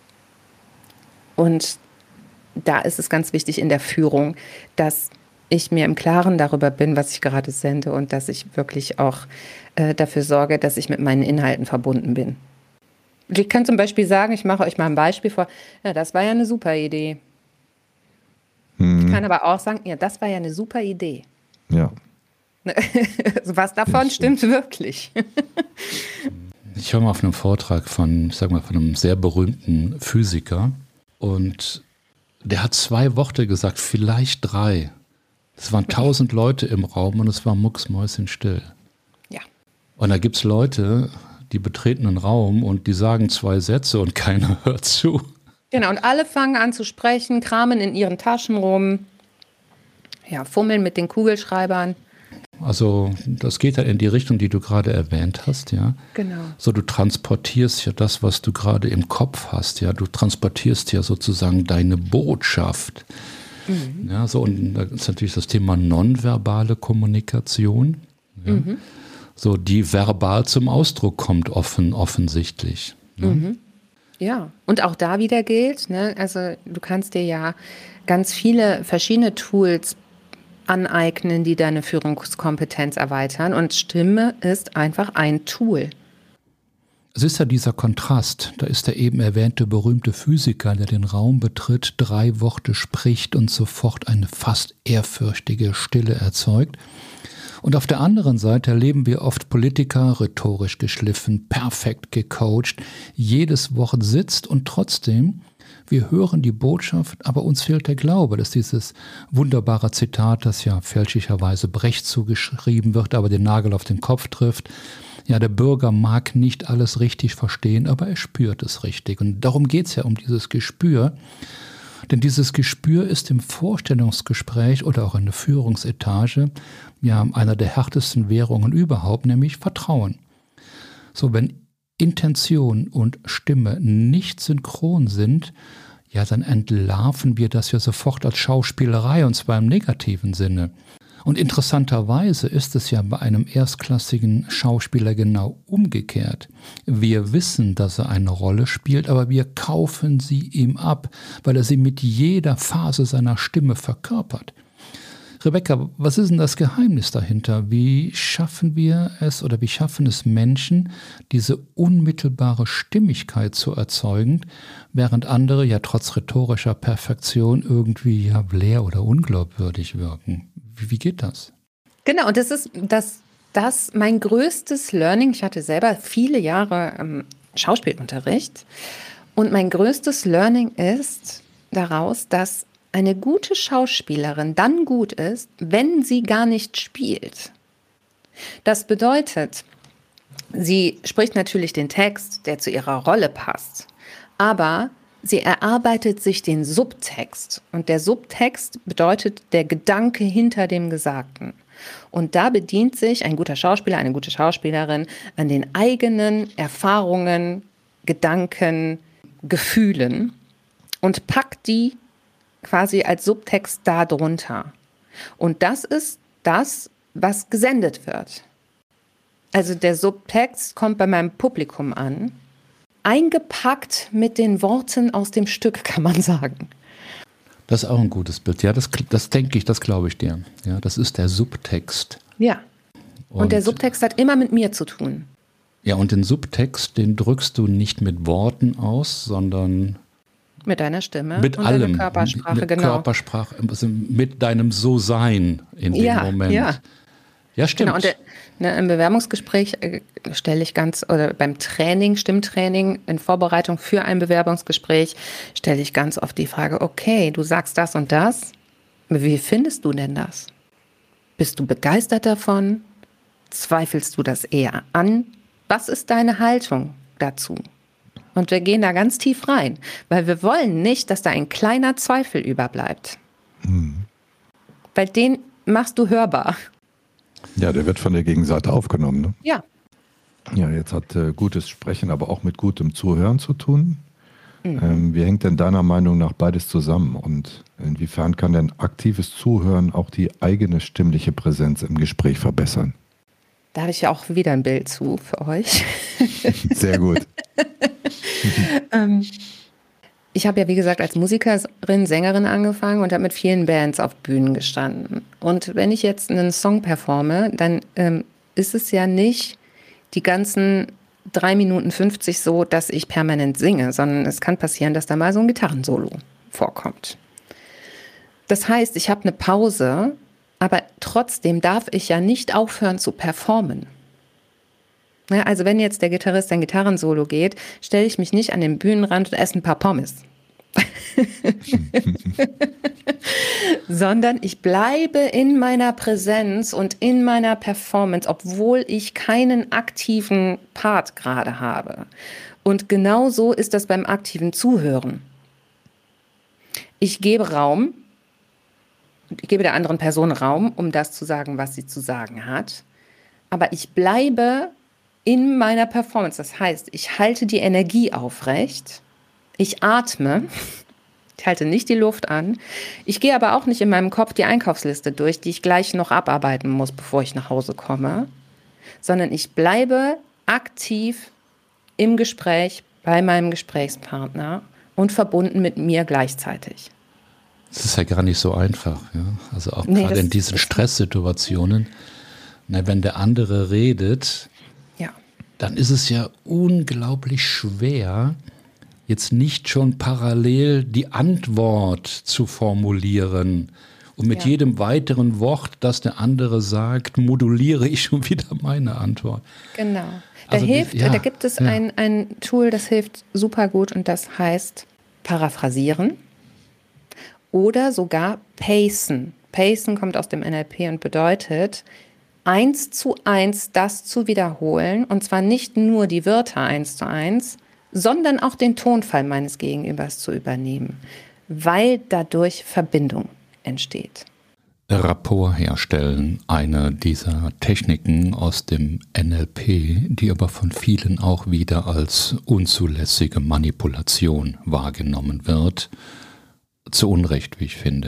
Und da ist es ganz wichtig in der Führung, dass ich mir im Klaren darüber bin, was ich gerade sende und dass ich wirklich auch äh, dafür sorge, dass ich mit meinen Inhalten verbunden bin. Ich kann zum Beispiel sagen, ich mache euch mal ein Beispiel vor, ja, das war ja eine super Idee. Hm. Ich kann aber auch sagen, ja, das war ja eine super Idee. Ja. Was davon stimmt wirklich. Ich war mal auf einem Vortrag von, ich sag mal, von einem sehr berühmten Physiker und der hat zwei Worte gesagt, vielleicht drei. Es waren tausend Leute im Raum und es war mucksmäuschenstill. Ja. Und da gibt es Leute, die betreten einen Raum und die sagen zwei Sätze und keiner hört zu. Genau, und alle fangen an zu sprechen, kramen in ihren Taschen rum, ja, fummeln mit den Kugelschreibern. Also das geht ja in die Richtung, die du gerade erwähnt hast, ja. Genau. So, du transportierst ja das, was du gerade im Kopf hast, ja. Du transportierst ja sozusagen deine Botschaft. Mhm. Ja, so, und da ist natürlich das Thema nonverbale Kommunikation, ja. Mhm. So, die verbal zum Ausdruck kommt offen, offensichtlich. Ne? Mhm. Ja, und auch da wieder gilt, ne, also du kannst dir ja ganz viele verschiedene Tools aneignen, die deine Führungskompetenz erweitern. Und Stimme ist einfach ein Tool. Es ist ja dieser Kontrast. Da ist der eben erwähnte berühmte Physiker, der den Raum betritt, drei Worte spricht und sofort eine fast ehrfürchtige Stille erzeugt. Und auf der anderen Seite erleben wir oft Politiker, rhetorisch geschliffen, perfekt gecoacht, jedes Wort sitzt und trotzdem, wir hören die Botschaft, aber uns fehlt der Glaube. Das ist dieses wunderbare Zitat, das ja fälschlicherweise Brecht zugeschrieben wird, aber den Nagel auf den Kopf trifft. Ja, der Bürger mag nicht alles richtig verstehen, aber er spürt es richtig. Und darum geht es ja, um dieses Gespür. Denn dieses Gespür ist im Vorstellungsgespräch oder auch in der Führungsetage ja einer der härtesten Währungen überhaupt, nämlich Vertrauen. So, wenn Intention und Stimme nicht synchron sind, ja, dann entlarven wir das ja sofort als Schauspielerei, und zwar im negativen Sinne. Und interessanterweise ist es ja bei einem erstklassigen Schauspieler genau umgekehrt. Wir wissen, dass er eine Rolle spielt, aber wir kaufen sie ihm ab, weil er sie mit jeder Phase seiner Stimme verkörpert. Rebecca, was ist denn das Geheimnis dahinter? Wie schaffen wir es oder wie schaffen es Menschen, diese unmittelbare Stimmigkeit zu erzeugen, während andere ja trotz rhetorischer Perfektion irgendwie ja leer oder unglaubwürdig wirken? Wie, wie geht das? Genau, und das ist das, das mein größtes Learning. Ich hatte selber viele Jahre ähm, Schauspielunterricht und mein größtes Learning ist daraus, dass eine gute Schauspielerin dann gut ist, wenn sie gar nicht spielt. Das bedeutet, sie spricht natürlich den Text, der zu ihrer Rolle passt, aber sie erarbeitet sich den Subtext. Und der Subtext bedeutet der Gedanke hinter dem Gesagten. Und da bedient sich ein guter Schauspieler, eine gute Schauspielerin an den eigenen Erfahrungen, Gedanken, Gefühlen und packt die quasi als Subtext da drunter. Und das ist das, was gesendet wird. Also der Subtext kommt bei meinem Publikum an, eingepackt mit den Worten aus dem Stück, kann man sagen. Das ist auch ein gutes Bild. Ja, das, das denke ich, das glaube ich dir. Ja, das ist der Subtext. Ja. Und, und der Subtext hat immer mit mir zu tun. Ja, und den Subtext, den drückst du nicht mit Worten aus, sondern mit deiner Stimme mit und allem, deiner Körpersprache, mit genau. Körpersprache, also mit deinem So-Sein in dem ja, Moment. Ja, ja, stimmt. Genau, und der, ne, im Bewerbungsgespräch äh, stelle ich ganz, oder beim Training, Stimmtraining, in Vorbereitung für ein Bewerbungsgespräch, stelle ich ganz oft die Frage, okay, du sagst das und das, wie findest du denn das? Bist du begeistert davon? Zweifelst du das eher an? Was ist deine Haltung dazu? Und wir gehen da ganz tief rein, weil wir wollen nicht, dass da ein kleiner Zweifel überbleibt. Hm. Weil den machst du hörbar. Ja, der wird von der Gegenseite aufgenommen. Ne? Ja. Ja, jetzt hat äh, gutes Sprechen aber auch mit gutem Zuhören zu tun. Mhm. Ähm, wie hängt denn deiner Meinung nach beides zusammen? Und inwiefern kann denn aktives Zuhören auch die eigene stimmliche Präsenz im Gespräch verbessern? Da habe ich ja auch wieder ein Bild zu für euch. Sehr gut. ähm, ich habe ja, wie gesagt, als Musikerin, Sängerin angefangen und habe mit vielen Bands auf Bühnen gestanden. Und wenn ich jetzt einen Song performe, dann ähm, ist es ja nicht die ganzen drei Minuten fünfzig so, dass ich permanent singe, sondern es kann passieren, dass da mal so ein Gitarrensolo vorkommt. Das heißt, ich habe eine Pause, aber trotzdem darf ich ja nicht aufhören zu performen. Ja, also wenn jetzt der Gitarrist ein Gitarrensolo geht, stelle ich mich nicht an den Bühnenrand und esse ein paar Pommes. Sondern ich bleibe in meiner Präsenz und in meiner Performance, obwohl ich keinen aktiven Part gerade habe. Und genau so ist das beim aktiven Zuhören. Ich gebe Raum, ich gebe der anderen Person Raum, um das zu sagen, was sie zu sagen hat. Aber ich bleibe in meiner Performance. Das heißt, ich halte die Energie aufrecht. Ich atme. Ich halte nicht die Luft an. Ich gehe aber auch nicht in meinem Kopf die Einkaufsliste durch, die ich gleich noch abarbeiten muss, bevor ich nach Hause komme. Sondern ich bleibe aktiv im Gespräch bei meinem Gesprächspartner und verbunden mit mir gleichzeitig. Das ist ja gar nicht so einfach. Ja? Also auch Nee, gerade das in diesen ist- Stresssituationen, na, wenn der andere redet, Ja. dann ist es ja unglaublich schwer, jetzt nicht schon parallel die Antwort zu formulieren. Und mit Ja. jedem weiteren Wort, das der andere sagt, moduliere ich schon wieder meine Antwort. Genau. Da Also die- hilft, ja, da gibt es ja. ein, ein Tool, das hilft super gut und das heißt paraphrasieren oder sogar pacen. Pacen kommt aus dem N L P und bedeutet, eins zu eins das zu wiederholen und zwar nicht nur die Wörter eins zu eins, sondern auch den Tonfall meines Gegenübers zu übernehmen, weil dadurch Verbindung entsteht. Rapport herstellen, eine dieser Techniken aus dem N L P, die aber von vielen auch wieder als unzulässige Manipulation wahrgenommen wird. Zu Unrecht, wie ich finde.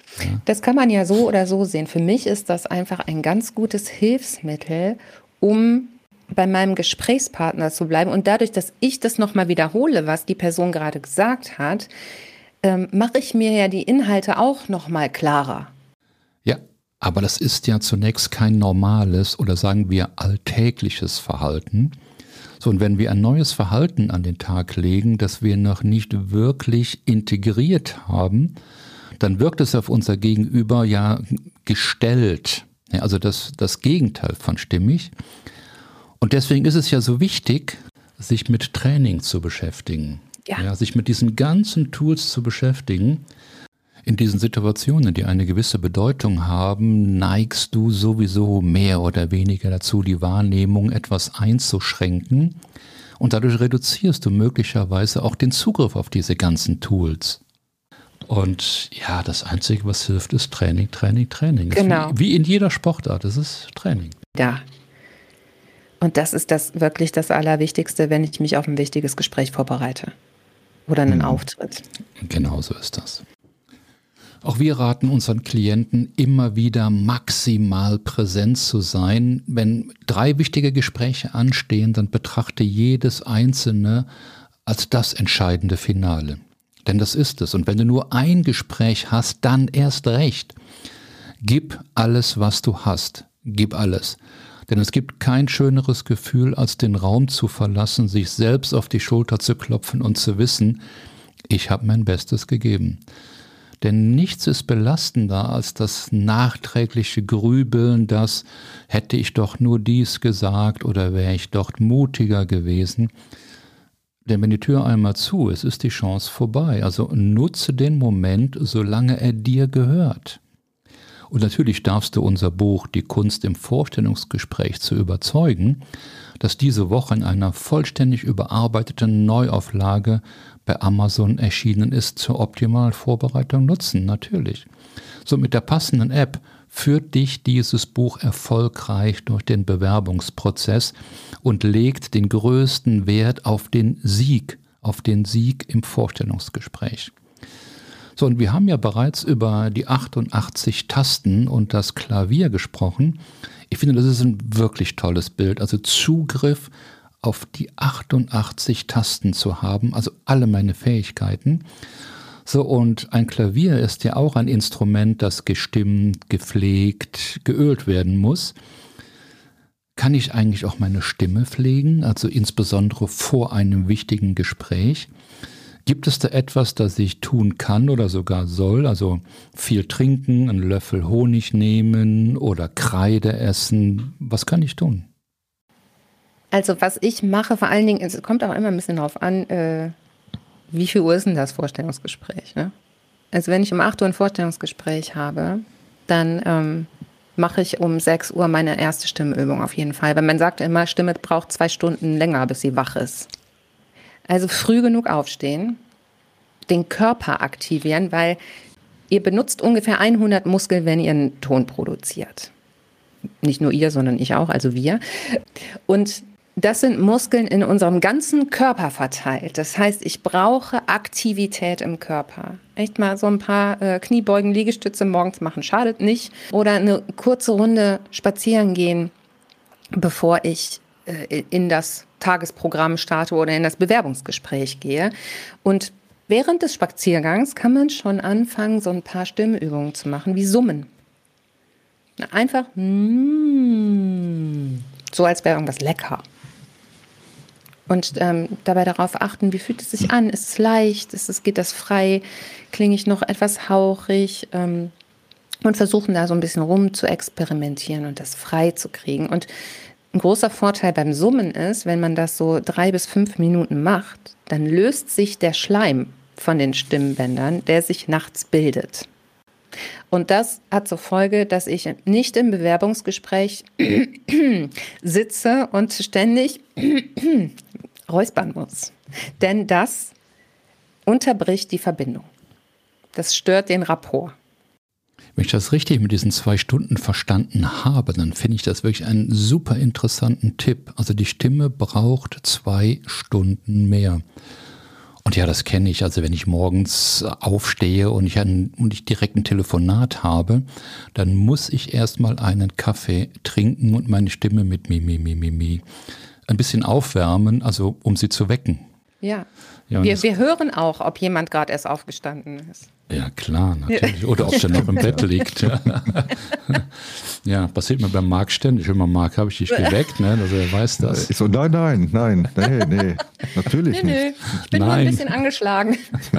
Ja. Das kann man ja so oder so sehen. Für mich ist das einfach ein ganz gutes Hilfsmittel, um bei meinem Gesprächspartner zu bleiben. Und dadurch, dass ich das nochmal wiederhole, was die Person gerade gesagt hat, ähm, mache ich mir ja die Inhalte auch nochmal klarer. Ja, aber das ist ja zunächst kein normales oder sagen wir alltägliches Verhalten. So, und wenn wir ein neues Verhalten an den Tag legen, das wir noch nicht wirklich integriert haben, dann wirkt es auf unser Gegenüber ja gestellt. Ja, also das, das Gegenteil von stimmig. Und deswegen ist es ja so wichtig, sich mit Training zu beschäftigen. Ja. Ja, sich mit diesen ganzen Tools zu beschäftigen. In diesen Situationen, die eine gewisse Bedeutung haben, neigst du sowieso mehr oder weniger dazu, die Wahrnehmung etwas einzuschränken. Und dadurch reduzierst du möglicherweise auch den Zugriff auf diese ganzen Tools. Und ja, das Einzige, was hilft, ist Training, Training, Training. Genau. Wie, wie in jeder Sportart, das ist Training. Ja. Und das ist das wirklich das Allerwichtigste, wenn ich mich auf ein wichtiges Gespräch vorbereite. Oder einen mhm. Auftritt. Genau so ist das. Auch wir raten unseren Klienten immer wieder maximal präsent zu sein. Wenn drei wichtige Gespräche anstehen, dann betrachte jedes einzelne als das entscheidende Finale. Denn das ist es. Und wenn du nur ein Gespräch hast, dann erst recht. Gib alles, was du hast. Gib alles. Denn es gibt kein schöneres Gefühl, als den Raum zu verlassen, sich selbst auf die Schulter zu klopfen und zu wissen, ich habe mein Bestes gegeben. Denn nichts ist belastender als das nachträgliche Grübeln, das hätte ich doch nur dies gesagt oder wäre ich doch mutiger gewesen. Denn wenn die Tür einmal zu ist, ist die Chance vorbei. Also nutze den Moment, solange er dir gehört. Und natürlich darfst du unser Buch Die Kunst im Vorstellungsgespräch zu überzeugen, dass diese Woche in einer vollständig überarbeiteten Neuauflage bei Amazon erschienen ist, zur Optimalvorbereitung nutzen, natürlich. So, mit der passenden App führt dich dieses Buch erfolgreich durch den Bewerbungsprozess und legt den größten Wert auf den Sieg, auf den Sieg im Vorstellungsgespräch. So, und wir haben ja bereits über die achtundachtzig Tasten und das Klavier gesprochen. Ich finde, das ist ein wirklich tolles Bild. Also Zugriff auf die achtundachtzig Tasten zu haben, also alle meine Fähigkeiten. So, und ein Klavier ist ja auch ein Instrument, das gestimmt, gepflegt, geölt werden muss. Kann ich eigentlich auch meine Stimme pflegen, also insbesondere vor einem wichtigen Gespräch? Gibt es da etwas, das ich tun kann oder sogar soll? Also viel trinken, einen Löffel Honig nehmen oder Kreide essen. Was kann ich tun? Also was ich mache, vor allen Dingen, es kommt auch immer ein bisschen drauf an, äh, wie viel Uhr ist denn das Vorstellungsgespräch? Ne? Also wenn ich um acht Uhr ein Vorstellungsgespräch habe, dann ähm, mache ich um sechs Uhr meine erste Stimmübung auf jeden Fall. Weil man sagt immer, Stimme braucht zwei Stunden länger, bis sie wach ist. Also früh genug aufstehen, den Körper aktivieren, weil ihr benutzt ungefähr hundert Muskeln, wenn ihr einen Ton produziert. Nicht nur ihr, sondern ich auch, also wir. Und das sind Muskeln in unserem ganzen Körper verteilt. Das heißt, ich brauche Aktivität im Körper. Echt mal so ein paar äh, Kniebeugen, Liegestütze morgens machen, schadet nicht. Oder eine kurze Runde spazieren gehen, bevor ich äh, in das Tagesprogramm starte oder in das Bewerbungsgespräch gehe. Und während des Spaziergangs kann man schon anfangen, so ein paar Stimmübungen zu machen, wie Summen. Einfach mm, so, als wäre irgendwas lecker. Und ähm, dabei darauf achten, wie fühlt es sich an? Ist es leicht? Ist es, geht das frei? Klinge ich noch etwas hauchig? Ähm, und versuchen da so ein bisschen rum zu experimentieren und das frei zu kriegen. Und ein großer Vorteil beim Summen ist, wenn man das so drei bis fünf Minuten macht, dann löst sich der Schleim von den Stimmbändern, der sich nachts bildet. Und das hat zur Folge, dass ich nicht im Bewerbungsgespräch sitze und ständig räuspern muss. Denn das unterbricht die Verbindung. Das stört den Rapport. Wenn ich das richtig mit diesen zwei Stunden verstanden habe, dann finde ich das wirklich einen super interessanten Tipp. Also die Stimme braucht zwei Stunden mehr. Und ja, das kenne ich. Also wenn ich morgens aufstehe und ich, ein, und ich direkt ein Telefonat habe, dann muss ich erstmal einen Kaffee trinken und meine Stimme mit mi, mi, mi, mi, mi ein bisschen aufwärmen, also um sie zu wecken. Ja, ja wir, wir hören auch, ob jemand gerade erst aufgestanden ist. Ja, klar, natürlich. Oder ob der noch im Bett liegt. Ja. Ja, passiert mir beim Marc ständig. Immer, Marc, habe ich dich geweckt, ne? Also er weiß das. Ich so, nein, nein, nein, nee, nee, natürlich nee, nicht. Nee, ich bin nein. nur ein bisschen angeschlagen.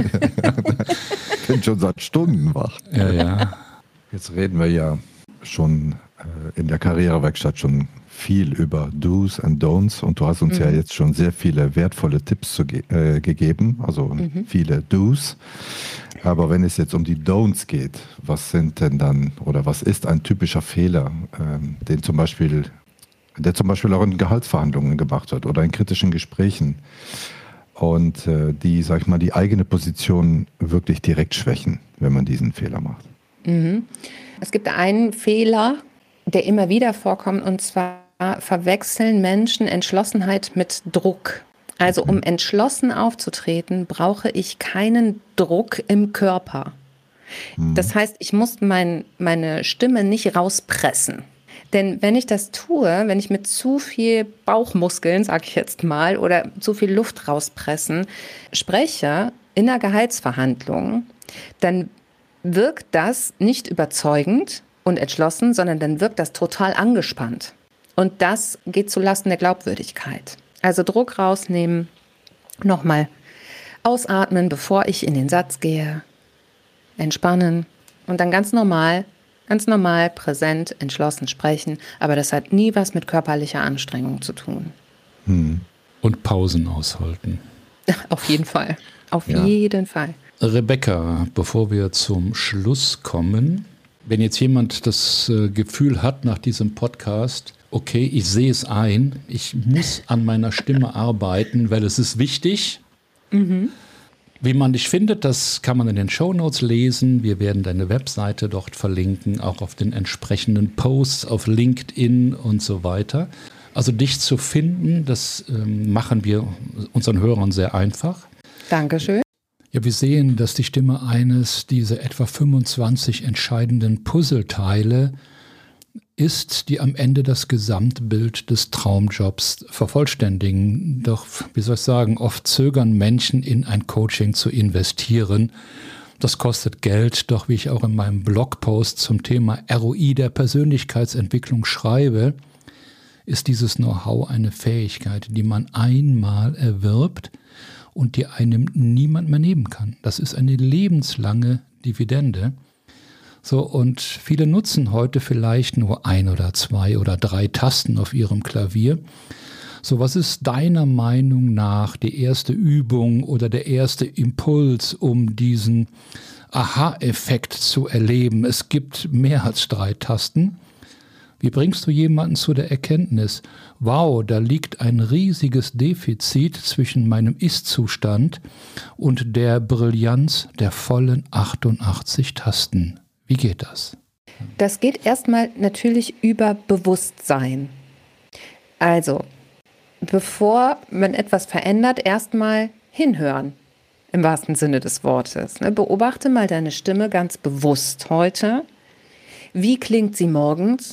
Ich bin schon seit Stunden wach. Ja, ja. Jetzt reden wir ja schon äh, in der Karrierewerkstatt schon viel über Do's and Don'ts und du hast uns mhm. ja jetzt schon sehr viele wertvolle Tipps zu ge- äh, gegeben, also mhm. viele Do's. Aber wenn es jetzt um die Don'ts geht, was sind denn dann oder was ist ein typischer Fehler, ähm, den zum Beispiel, der zum Beispiel auch in Gehaltsverhandlungen gemacht wird oder in kritischen Gesprächen und äh, die, sag ich mal, die eigene Position wirklich direkt schwächen, wenn man diesen Fehler macht? Mhm. Es gibt einen Fehler, der immer wieder vorkommt, und zwar verwechseln Menschen Entschlossenheit mit Druck. Also um entschlossen aufzutreten, brauche ich keinen Druck im Körper. Mhm. Das heißt, ich muss mein, meine Stimme nicht rauspressen. Denn wenn ich das tue, wenn ich mit zu viel Bauchmuskeln, sage ich jetzt mal, oder zu viel Luft rauspressen, spreche in einer Gehaltsverhandlung, dann wirkt das nicht überzeugend und entschlossen, sondern dann wirkt das total angespannt. Und das geht zulasten der Glaubwürdigkeit. Also Druck rausnehmen, nochmal ausatmen, bevor ich in den Satz gehe, entspannen und dann ganz normal, ganz normal, präsent, entschlossen sprechen. Aber das hat nie was mit körperlicher Anstrengung zu tun. Hm. Und Pausen aushalten. Auf jeden Fall, auf ja. jeden Fall. Rebecca, bevor wir zum Schluss kommen, wenn jetzt jemand das äh, Gefühl hat nach diesem Podcast, okay, ich sehe es ein, ich muss an meiner Stimme arbeiten, weil es ist wichtig. Mhm. Wie man dich findet, das kann man in den Shownotes lesen. Wir werden deine Webseite dort verlinken, auch auf den entsprechenden Posts auf LinkedIn und so weiter. Also dich zu finden, das ähm, machen wir unseren Hörern sehr einfach. Dankeschön. Ja, wir sehen, dass die Stimme eines dieser etwa fünfundzwanzig entscheidenden Puzzleteile ist, die am Ende das Gesamtbild des Traumjobs vervollständigen. Doch, wie soll ich sagen, oft zögern Menschen, in ein Coaching zu investieren. Das kostet Geld, doch wie ich auch in meinem Blogpost zum Thema R O I der Persönlichkeitsentwicklung schreibe, ist dieses Know-how eine Fähigkeit, die man einmal erwirbt und die einem niemand mehr nehmen kann. Das ist eine lebenslange Dividende. So, und viele nutzen heute vielleicht nur ein oder zwei oder drei Tasten auf ihrem Klavier. So, was ist deiner Meinung nach die erste Übung oder der erste Impuls, um diesen Aha-Effekt zu erleben? Es gibt mehr als drei Tasten. Wie bringst du jemanden zu der Erkenntnis, wow, da liegt ein riesiges Defizit zwischen meinem Ist-Zustand und der Brillanz der vollen achtundachtzig Tasten? Wie geht das? Das geht erstmal natürlich über Bewusstsein. Also, bevor man etwas verändert, erstmal hinhören, im wahrsten Sinne des Wortes. Beobachte mal deine Stimme ganz bewusst heute. Wie klingt sie morgens?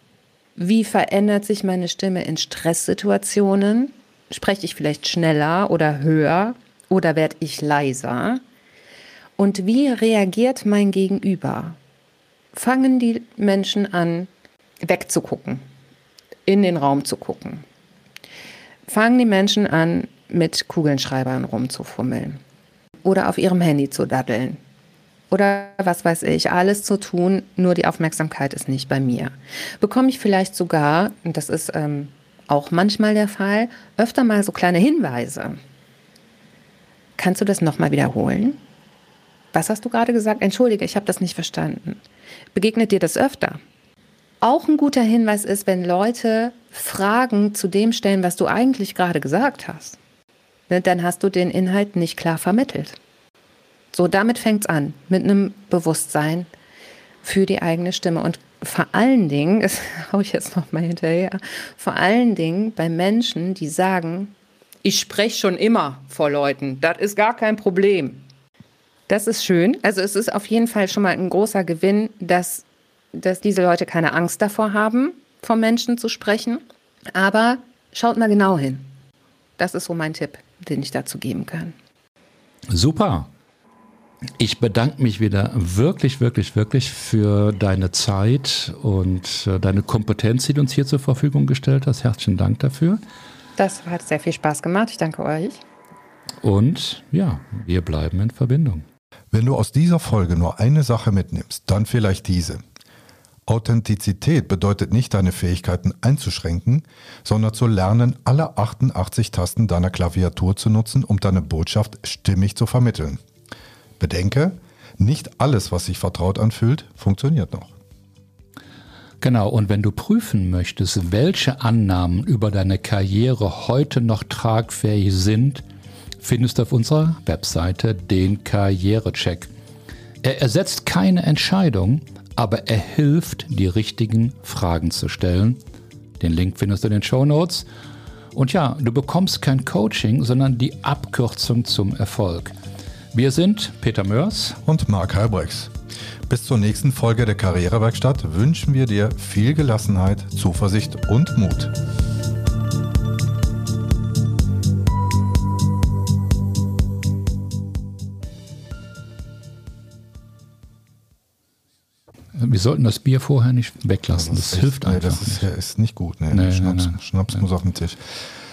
Wie verändert sich meine Stimme in Stresssituationen? Spreche ich vielleicht schneller oder höher oder werde ich leiser? Und wie reagiert mein Gegenüber? Fangen die Menschen an, wegzugucken, in den Raum zu gucken? Fangen die Menschen an, mit Kugelschreibern rumzufummeln oder auf ihrem Handy zu daddeln? Oder was weiß ich, alles zu tun, nur die Aufmerksamkeit ist nicht bei mir. Bekomme ich vielleicht sogar, und das ist ähm, auch manchmal der Fall, öfter mal so kleine Hinweise. Kannst du das nochmal wiederholen? Was hast du gerade gesagt? Entschuldige, ich habe das nicht verstanden. Begegnet dir das öfter? Auch ein guter Hinweis ist, wenn Leute Fragen zu dem stellen, was du eigentlich gerade gesagt hast. Dann hast du den Inhalt nicht klar vermittelt. So, damit fängt es an, mit einem Bewusstsein für die eigene Stimme. Und vor allen Dingen, das haue ich jetzt noch mal hinterher, vor allen Dingen bei Menschen, die sagen, ich spreche schon immer vor Leuten. Das ist gar kein Problem. Das ist schön. Also es ist auf jeden Fall schon mal ein großer Gewinn, dass, dass diese Leute keine Angst davor haben, vom Menschen zu sprechen. Aber schaut mal genau hin. Das ist so mein Tipp, den ich dazu geben kann. Super. Ich bedanke mich wieder wirklich, wirklich, wirklich für deine Zeit und deine Kompetenz, die du uns hier zur Verfügung gestellt hast. Herzlichen Dank dafür. Das hat sehr viel Spaß gemacht. Ich danke euch. Und ja, wir bleiben in Verbindung. Wenn du aus dieser Folge nur eine Sache mitnimmst, dann vielleicht diese. Authentizität bedeutet nicht, deine Fähigkeiten einzuschränken, sondern zu lernen, alle achtundachtzig Tasten deiner Klaviatur zu nutzen, um deine Botschaft stimmig zu vermitteln. Bedenke, nicht alles, was sich vertraut anfühlt, funktioniert noch. Genau, und wenn du prüfen möchtest, welche Annahmen über deine Karriere heute noch tragfähig sind, findest du auf unserer Webseite den Karrierecheck. Er ersetzt keine Entscheidung, aber er hilft, die richtigen Fragen zu stellen. Den Link findest du in den Shownotes. Und ja, du bekommst kein Coaching, sondern die Abkürzung zum Erfolg. Wir sind Peter Mörs und Marc Halbrechts. Bis zur nächsten Folge der Karrierewerkstatt wünschen wir dir viel Gelassenheit, Zuversicht und Mut. Wir sollten das Bier vorher nicht weglassen. Das, das hilft nee, einfach das ist, nicht. Ja, ist nicht gut. Nee, Nee, Schnaps, nee, nee. Schnaps nee. muss auf den Tisch.